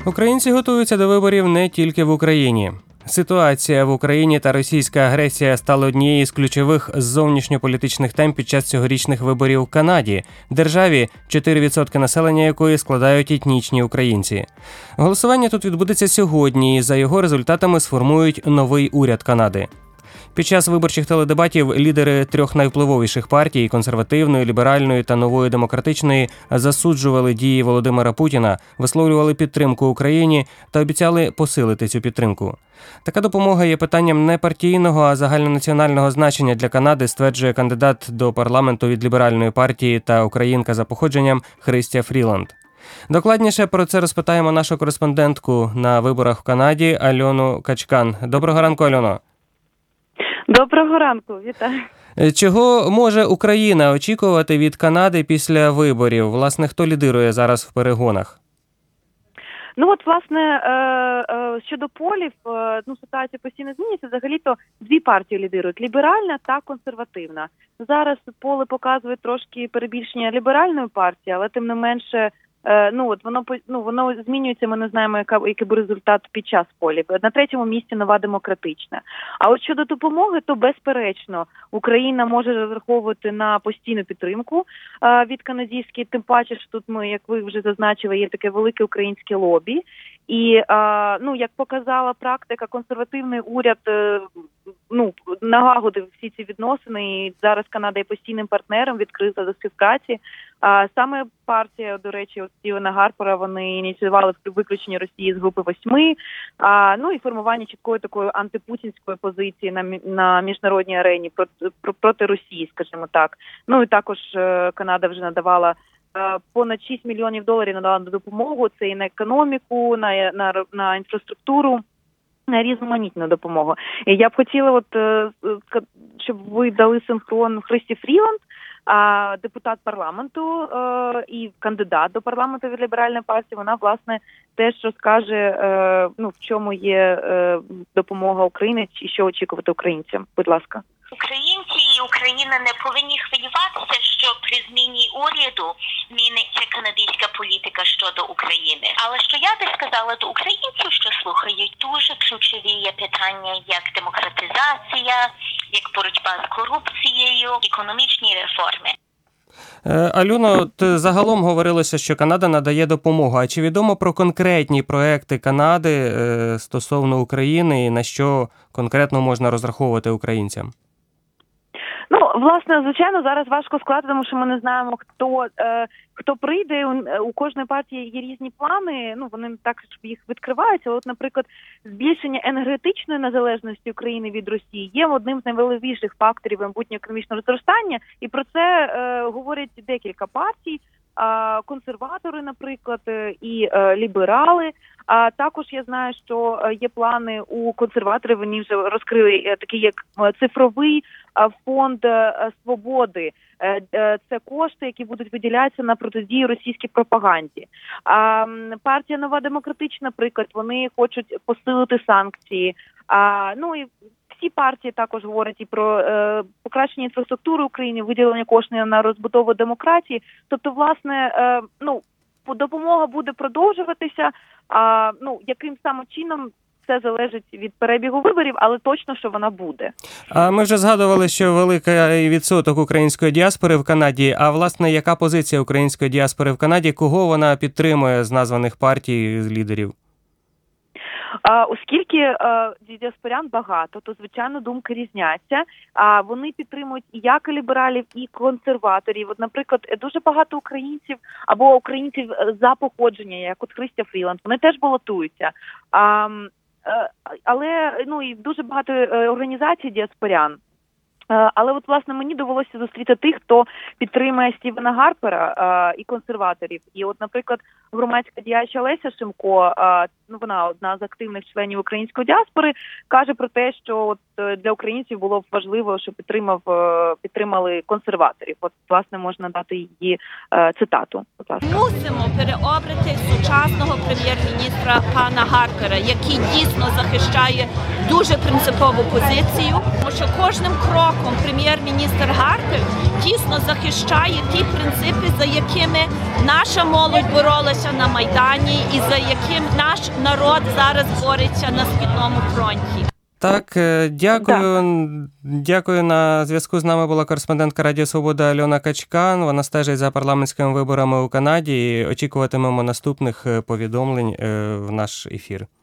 Українці готуються до виборів не тільки в Україні. Ситуація в Україні та російська агресія стали однією з ключових зовнішньополітичних тем під час цьогорічних виборів в Канаді, державі, 4% населення якої складають етнічні українці. Голосування тут відбудеться сьогодні, і за його результатами сформують новий уряд Канади. Під час виборчих теледебатів лідери трьох найвпливовіших партій – консервативної, ліберальної та нової демократичної – засуджували дії Володимира Путіна, висловлювали підтримку Україні та обіцяли посилити цю підтримку. Така допомога є питанням не партійного, а загальнонаціонального значення для Канади, стверджує кандидат до парламенту від ліберальної партії та українка за походженням Христя Фріланд. Докладніше про це розпитаємо нашу кореспондентку на виборах в Канаді Альону Качкан. Доброго ранку, Альоно. Доброго ранку, вітаю. Чого може Україна очікувати від Канади після виборів? Власне, хто лідирує зараз в перегонах? Власне, щодо полів, ситуація постійно змінюється. Взагалі-то дві партії лідирують – ліберальна та консервативна. Зараз поле показує трошки перебільшення ліберальної партії, але тим не менше, воно змінюється, ми не знаємо, який буде результат під час полів. На третьому місці нова демократична. А от щодо допомоги, то безперечно Україна може розраховувати на постійну підтримку від канадської, тим паче, що тут ми, як ви вже зазначили, є таке велике українське лобі. І, як показала практика, консервативний уряд налагодив всі ці відносини, і зараз Канада є постійним партнером, відкрита до співпраці. Саме партія, до речі, Стівена Гарпера, вони ініціювали виключення Росії з групи 8, і формування чіткої такої антипутінської позиції на міжнародній арені проти Росії, скажімо так. І також Канада вже надавала понад $6 мільйонів надала на допомогу, це і на економіку, на інфраструктуру, на різноманітну допомогу. І я б хотіла, щоб ви дали синхрон Христі Фріланд, депутат парламенту і кандидат до парламенту від ліберальної партії. Вона, власне, теж розкаже, в чому є допомога України і що очікувати українцям. Будь ласка. Українці і Україна не повинні хвилюватися, що при зміні уряду зміниться канадська політика щодо України. Але що я би сказала до українців, що слухають, дуже ключові є питання, як демократизація, як боротьба з корупцією, економічні реформи. Альоно, загалом говорилося, що Канада надає допомогу. А чи відомо про конкретні проекти Канади стосовно України і на що конкретно можна розраховувати українцям? Власне, звичайно, зараз важко сказати, тому що ми не знаємо, хто прийде. У кожної партії є різні плани, вони так їх відкриваються. От, наприклад, збільшення енергетичної незалежності України від Росії є одним з найважливіших факторів майбутнього економічного зростання, і про це говорять декілька партій. Консерватори, наприклад, і ліберали. А також я знаю, що є плани у консерваторів, вони вже розкрили такий як цифровий фонд свободи. Це кошти, які будуть виділятися на протидію російській пропаганді. Партія Нова демократична, наприклад, вони хочуть посилити санкції. І всі партії також говорять і про покращення інфраструктури України, виділення коштів на розбудову демократії. Тобто, власне, допомога буде продовжуватися. Яким саме чином це залежить від перебігу виборів, але точно, що вона буде. Ми вже згадували, що великий відсоток української діаспори в Канаді. А, власне, яка позиція української діаспори в Канаді? Кого вона підтримує з названих партій, з лідерів? Оскільки діаспорян багато, то, звичайно, думки різняться. Вони підтримують і як лібералів, і консерваторів. От, наприклад, дуже багато українців або українців за походження, як от Христя Фріланд, вони теж балотуються. Але і дуже багато організацій діаспорян. Але от, власне, мені довелося зустріти тих, хто підтримує Стівена Гарпера і консерваторів. І от, наприклад, громадська діяча Леся Шимко, вона одна з активних членів української діаспори, каже про те, що от для українців було б важливо, що підтримали консерваторів. От, власне, можна дати її цитату. Мусимо переобрати сучасного прем'єр-міністра пана Гарпера, який дійсно захищає дуже принципову позицію, тому що кожним кроком прем'єр-міністр Гаркель тісно захищає ті принципи, за якими наша молодь боролася на Майдані і за яким наш народ зараз бореться на Східному фронті. Так, дякую. Дякую. На зв'язку з нами була кореспондентка Радіо Свобода Альона Качкан. Вона стежить за парламентськими виборами у Канаді і очікуватимемо наступних повідомлень в наш ефір.